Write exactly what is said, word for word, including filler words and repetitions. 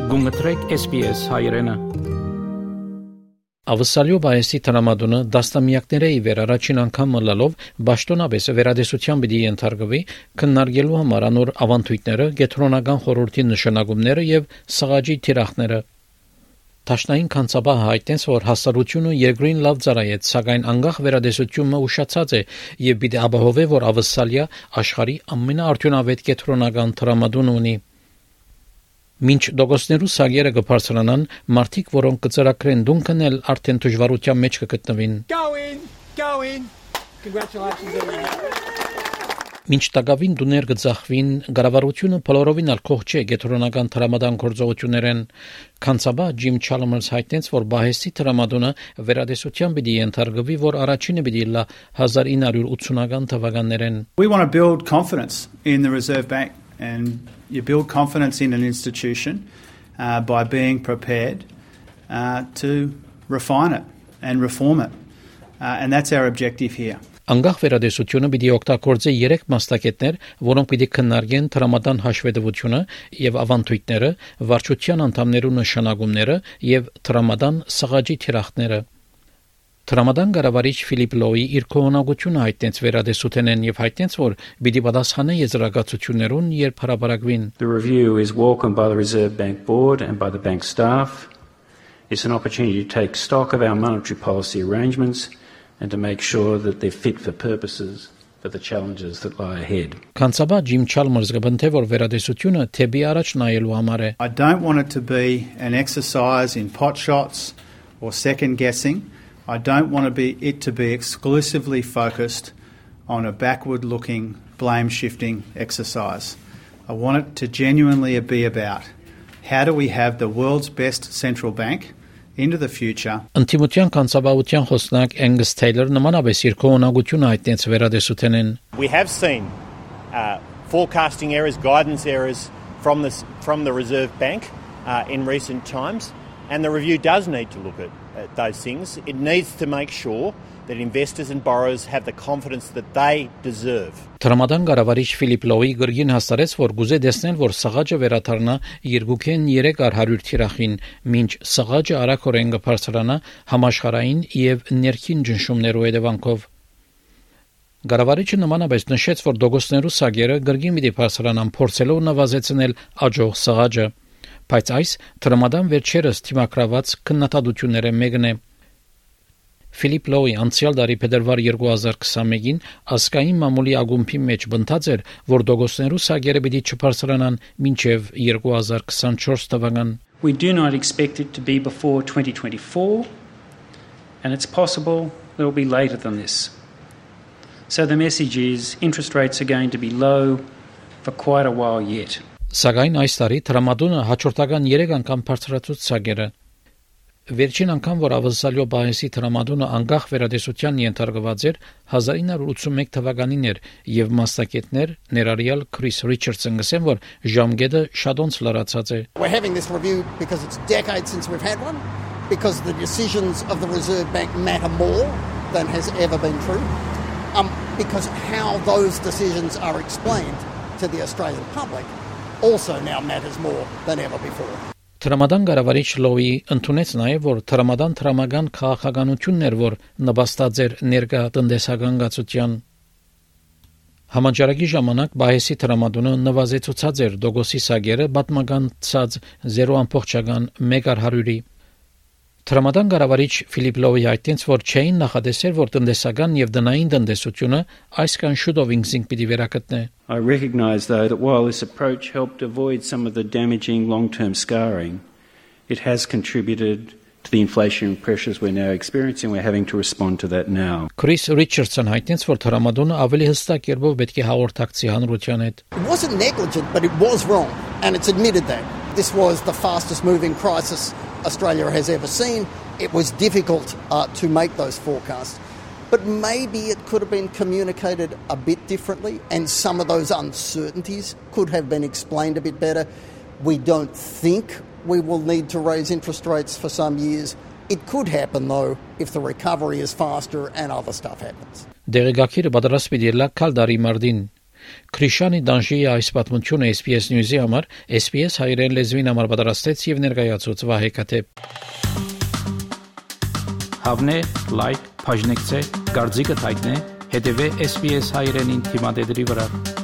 Գումտրեք S B S հայրենը։ Ավսալյո բայեսի տրամադոնը դաստամյակները իվեր առաջին անգամ մլալով Պաշտոնապես վերադեսության պիտի ենթարկվի քննարկելու համար անոր ավանդույթները, գետրոնական խորհրդի նշանակումները եւ սղաճի թիրախները։ Տաշնային կանցաբահ հայտնեց, որ հասարությունը երկրին լավ ծառայեց, սակայն անգախ վերադեսությունը ուշացած է եւ պիտի ապահովե, որ ավսալյա աշխարհի ամենաարդյունավետ գետրոնական տրամադոնը ունի։ Մինչ դոգոսներու սագերը կբարձրանան, մարդիկ, որոնք կծրակրեն դունքն էլ արդեն դժվարության մեջ կգտնվին։ Go in, go in. Congratulations everyone. Մինչ տակավին դուներ կձախվին, գարավարությունը բոլորովին ալ կողջ է գետրոնական տրամադան գործողություններեն։ Կանցաբա Ջիմ Չալմերս հայտնեց, որ Բայեսի տրամադոնը վերադեսության պիտի ենթարկվի, որ առաջինը պիտի լա հազար ինը ութ ութ թվականներեն։ We want to build confidence in the Reserve Bank, and you build confidence in an institution uh, by being prepared uh, to refine it and reform it. Uh, and that's our objective here. Անգախ վերադեսությունը պիտի օգտագործի երեք մասնակիցներ, որոնք պիտի քննարկեն տրամադան հաշվետվությունը եւ ավանդույթները, վարչության անդամներու նշանակումները եւ տրամադան սղաճի թիրախները։ Տրամադան գարավարիչ Ֆիլիպ Լոուի իր կողմնակությունը հայտնեց վերադեսութենեն եւ հայտնեց, որ պիտի պատասխանե եզրակացություններուն, երբ հարաբերակվին։ The review is welcomed by the Reserve Bank Board and by the bank staff. It's an opportunity to take stock of our monetary policy arrangements and to make sure that they're fit for purposes for the challenges that lie ahead. Կանցաբա Ջիմ Չալմերս գտնթե որ վերադեսությունը թեպի առաջ նայելու համար է։ I don't want it to be an exercise in pot shots or second guessing. I don't want to be it to be exclusively focused on a backward looking blame shifting exercise. I want it to genuinely be about how do we have the world's best central bank into the future. Անտիմության կանցաբավության խոսնակ Angus Taylor նմանապես իր կողմնակությունը հայտնեց վերադեսութենեն։ We have seen uh, forecasting errors, guidance errors from the from the Reserve Bank uh, in recent times, and the review does need to look at, at those things. It needs to make sure that investors and borrowers have the confidence that they deserve. Տրամադան գարավարիչ Ֆիլիպ Լոուի գրգին հասարեց, որ գուզե դեսնել, որ սղաճը վերաթարնա երկուքեն երեք հարյուր թիրախին, մինչ սղաճը արագորեն կբարձրանա համաշխարհային եւ ներքին ճնշումներու հետևանքով։ Գարավարիչը նմանապես նշեց, որ դոգոսներու սագերը գրգին մի բարձրանան փորձելով նվազեցնել աջող սղաճը, բայց այս տրամադան վերջերս թիմակրաված քննադատությունները մեկն է։ Ֆիլիպ Լոուի անցյալ տարի փետրվար երկու հազար քսանմեկին ասկային մամուլի ագումբի մեջ բնթած էր, որ դոգոսներու սագերը պիտի չբարձրանան մինչև երկու հազար քսանչորս թվական։ We do not expect it to be before twenty twenty-four, and it's possible that it will be later than this. So the message is interest rates are going to be low for quite a while yet. Սակայն այս տարի տրամադոնը հաջորդական երեք անգամ բարձրացուց սագերը։ Վերջին անգամ, որ ավսալյո բայեսի տրամադոնը անգախ վերադեսության ենթարկված էր հազար ինը ութսունմեկ թվականին էր եւ մասնակիցներ ներառյալ Քրիս Ռիչարդսն գսեն, որ ժամկետը շատոնց լրացած է։ We're having this review because it's decades since we've had one, because the decisions of the Reserve Bank matter more than has ever been true, um, because how those decisions are explained to the Australian public also now matters more than ever before. Տրամադան գարավարիչ Լոուի ընդունեց նաև, որ տրամադան տրամական քաղաքականությունն էր, որ նպաստած էր ներկա տնտեսական գացության։ Համաճարակի ժամանակ բայեսի տրամադոնը նվազեցուցած էր դոգոսի սագերը պատմական ցած զերո ամբողջական մեկ հարյուրի։ Տրամադան գարավարիչ Ֆիլիպ Լոուի հայտնեց, որ չէին նախադեսել, որ տնտեսական եւ դնային տնտեսությունը այսքան շուտով ինքնին պիտի վերակտնե։ I recognise, though, that while this approach helped avoid some of the damaging long-term scarring, it has contributed to the inflationary pressures we're now experiencing. We're having to respond to that now. Քրիս Ռիչարդսն հայտնեց, որ տրամադոնը ավելի հստակ կերպով պետք է հաղորդակցի հանրության հետ։ It wasn't negligent, but it was wrong, and it's admitted that. This was the fastest moving crisis Australia has ever seen. It was difficult uh, to make those forecasts. But maybe it could have been communicated a bit differently, and some of those uncertainties could have been explained a bit better. We don't think we will need to raise interest rates for some years. It could happen, though, if the recovery is faster and other stuff happens. Դեղեկագիրը պատրաստ պիտի լա քալդարի մարտին։ Քրիշանի Դանժիի այս պատմությունը S B S News-ի համար S B S հայերեն լեզվին համար պատրաստեց եւ ներկայացուց Վահե Քաթեփ։ Հավնե, լայք, բաժնեկցե, դարձիկը թայտնե, հետեւե S B S հայերենին թիմադեդի վրա։